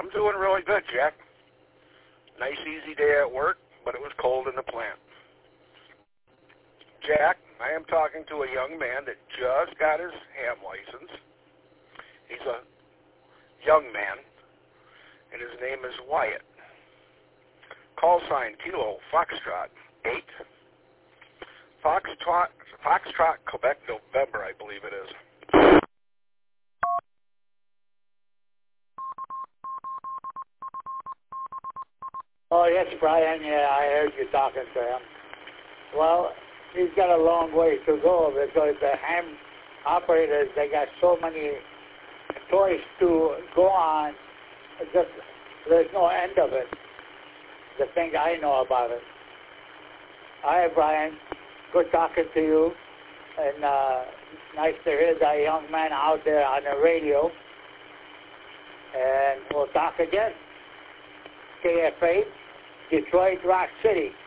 I'm doing really good, Jack. Nice, easy day at work, but it was cold in the plant. Jack, I am talking to a young man that just got his ham license. He's a young man, and his name is Wyatt. Call sign Kilo Foxtrot 8. Foxtrot, Quebec, November, I believe it is. Oh, yes, Brian. Yeah, I heard you talking to him. Well, he's got a long way to go because the ham operators, they got so many toys to go on. Just, there's no end of it. The thing I know about it. Hi, Brian. Good talking to you. And nice to hear that young man out there on the radio. And we'll talk again. KFA, Detroit Rock City.